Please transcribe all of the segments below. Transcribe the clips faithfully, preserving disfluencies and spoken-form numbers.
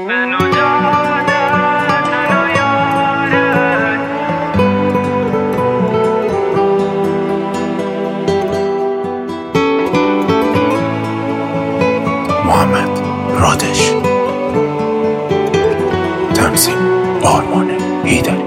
محمد رادش، تنظیم آرمان هیدری.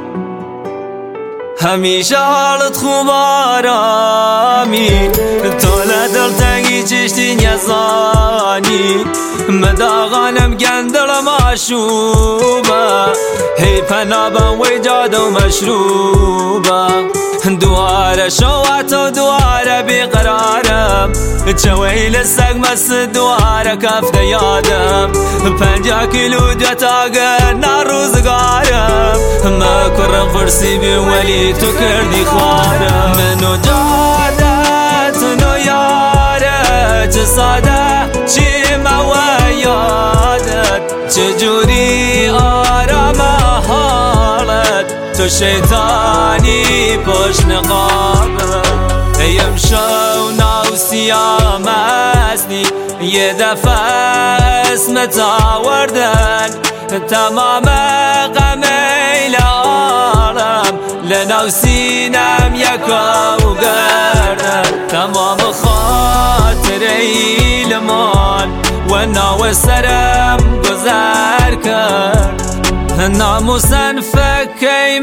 همیشه حالت خوب آرامی، تو لدل تنگی چشتی نزانی، مداغانم گندل ماشوبه، هی پنابم وی جاد و مشروبه، دواره شوات و دواره بیقرارم، چوی لسگ مست دواره کفته یادم، پنجا کیلو جتاگر نروزگارم، ما کرم فرسی بی ولی تو کردی خوارم. منو جادت نو یاره، چه ساده چی ما یادت، چجوری آرام حالت، تو شیطانی پشت نقابت. ایم شو ناو سیام اسنی، یه دفعه اسمت آوردن، تمام غمیل عالم لناو سینم یکاو گردن، تمام خاطر ایلمان و ناو سرم گذر کرد، ناموسن فکی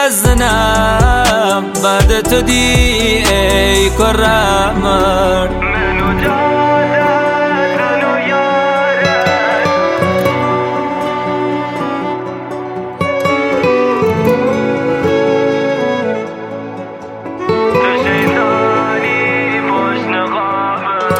مزنم بعد تو دی ای کرمر. منو جادت منو یارت، تو شیطانی پشت نقابت.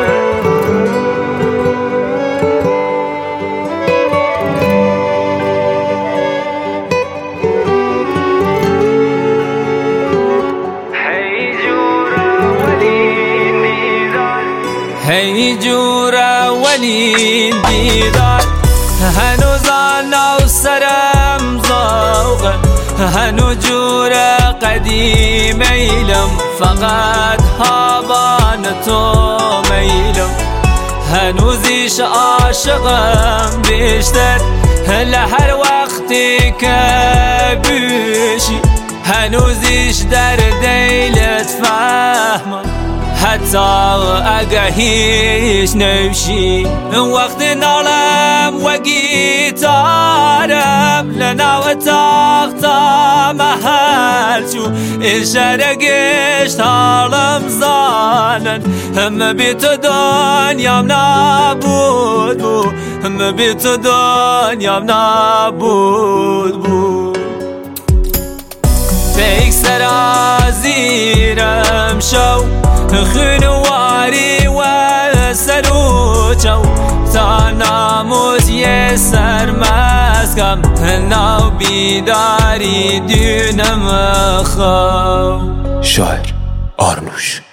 هی جوره ولی دیدار، هنوز آنا و سرم زوغه، هنو جوره قدیم میلم، فقط هابان تو میلم، هنوزیش عاشقم بیشتر لهر وقتی که بیشی، هنوزیش در دیلت فهمم حتی اگه هیچ نوشی، وقت نالم و گیتارم لناو تاختا محل شو، اشاره گشت حالم زانن، هم بی تو دنیام نابود بود، هم بی تو دنیام نابود بود. فیک سرازیرم شو، خنواری و سروچو، تا ناموز یه سرمسکم، ناو بیداری دونم خو. شاعر آرنوش.